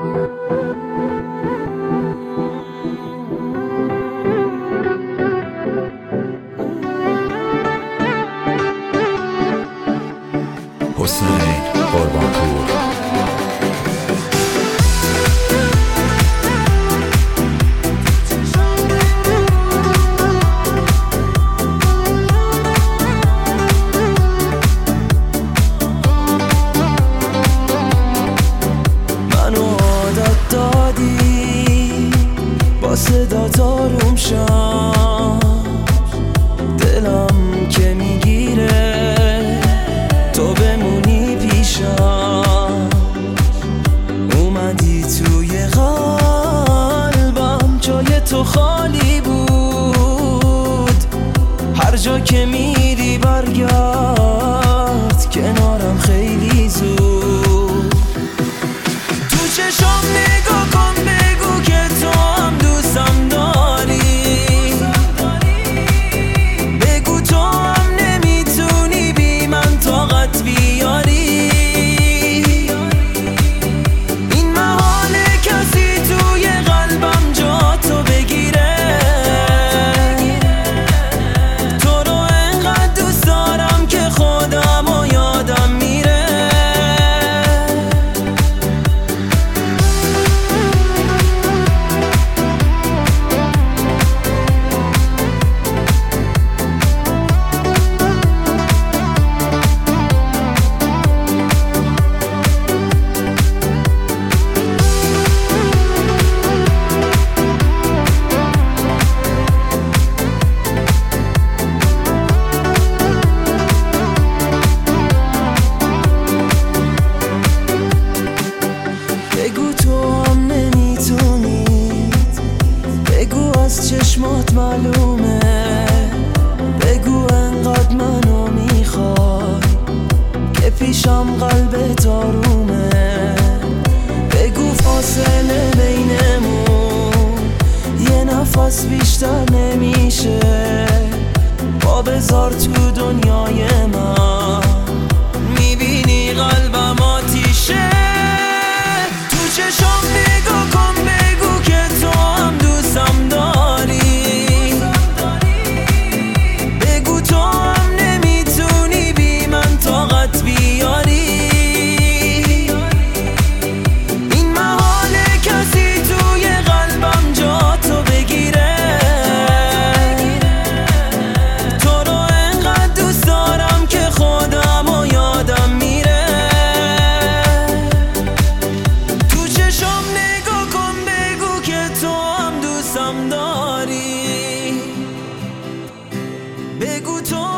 حسین قربانپور. منو عادت دادی با صدا آروم شم، دلم که میگیره تو بمونی پیشم. اومدی توی قلبم، جای تو خالی بود. هر جا که میری برگرد کنارم خیلی زود. تو چشام نگاه کن، بگو که تو هم دوستم داری. بگو تو هم نمیتونی بی من طاقت بیاری. این محاله کسی توی قلبم جا تو بگیره. تو رو انقدر دوست دارم که خودم و یادم میره. بگو تو هم نمیتونی، بگو از چشمات معلومه. بگو انقدر منو میخوای که پیشم قلبت آرومه. بگو فاصله بینمون یه نفس بیشتر نمیشه. با بذار تو دنیای من، میبینی قلبم آتیشه. چشام نگاه کن، بگو که تو هم دوستم داری. بگو تو هم نمیتونی بی من طاقت بیاری. این محاله کسی توی قلبم جا تو بگیره. تو رو انقدر دوست دارم که خودم و یادم میره. داری. بگو تو